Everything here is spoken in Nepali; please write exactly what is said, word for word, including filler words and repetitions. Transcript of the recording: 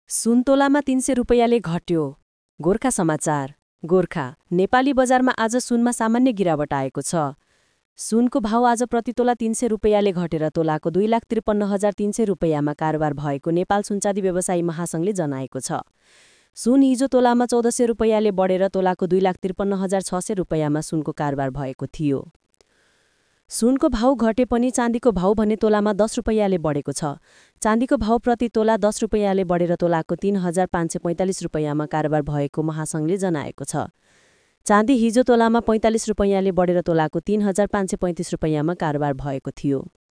सुन तोलामा तीन सय रुपैयाँले घट्यो। गोर्खा समाचार। गोर्खा नेपाली बजारमा आज सुनमा सामान्य गिरावट आएको छ। सुनको भाव आज प्रतितोला तीन सय रुपैयाँले घटेर तोलाको दुई लाख त्रिपन्न हजार तीन सय रुपैयाँमा कारोबार भएको नेपाल सुनचाँदी व्यवसायी महासङ्घले जनाएको छ। सुन हिजो तोलामा चौध सय रुपैयाँले बढेर तोलाको दुई लाख त्रिपन्न हजार छ सय रुपैयाँमा सुनको कारोबार भएको थियो। सुनको भाउ घटे पनि चाँदीको भाउ भने तोलामा दस रुपैयाँले बढेको छ। चाँदीको भाउ प्रति तोला दस रुपैयाँले बढेर तोलाको तीन हजार पाँच सय पैँतालिस रुपैयाँमा कारोबार भएको महासङ्घले जनाएको छ। चाँदी हिजो तोलामा पैँतालिस रुपैयाँले बढेर तोलाको तीन हजार पाँच सय पैँतिस रुपैयाँमा कारोबार भएको थियो।